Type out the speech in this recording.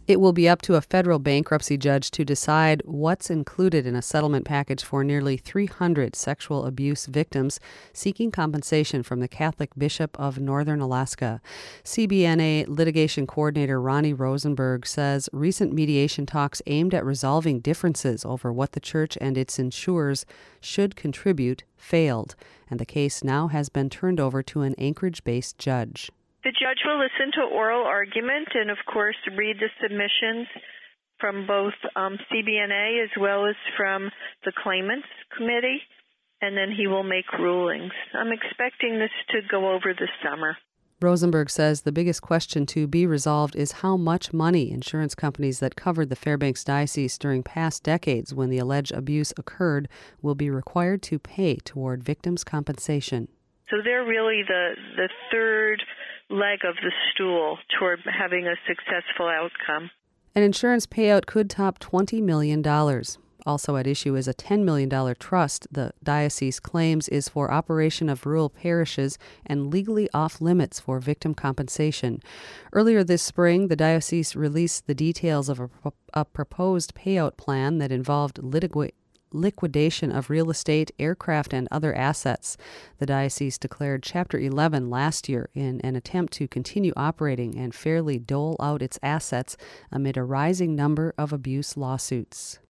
It will be up to a federal bankruptcy judge to decide what's included in a settlement package for nearly 300 sexual abuse victims seeking compensation from the Catholic Bishop of Northern Alaska. CBNA litigation coordinator Ronnie Rosenberg says recent mediation talks aimed at resolving differences over what the church and its insurers should contribute failed, and the case now has been turned over to an Anchorage-based judge. The judge will listen to oral argument and, of course, read the submissions from both CBNA as well as from the claimants committee, and then he will make rulings. I'm expecting this to go over the summer. Rosenberg says the biggest question to be resolved is how much money insurance companies that covered the Fairbanks Diocese during past decades when the alleged abuse occurred will be required to pay toward victims' compensation. So they're really the third leg of the stool toward having a successful outcome. An insurance payout could top $20 million. Also at issue is a $10 million trust the diocese claims is for operation of rural parishes and legally off limits for victim compensation. Earlier this spring, the diocese released the details of a proposed payout plan that involved liquidation of real estate, aircraft, and other assets. The diocese declared Chapter 11 last year in an attempt to continue operating and fairly dole out its assets amid a rising number of abuse lawsuits.